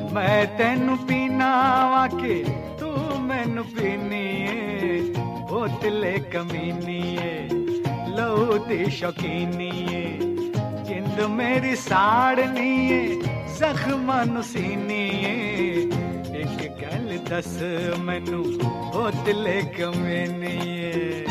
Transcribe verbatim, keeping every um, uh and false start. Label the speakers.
Speaker 1: मैं तेनू पीना वाके तू मैनू पीनी है, बोतले कमीनी है लहू दी शौकीनी है, जिंद मेरी साड़नी है जख्मां नू सीनी है, एक गल दस मैनू बोतले कमीनी है।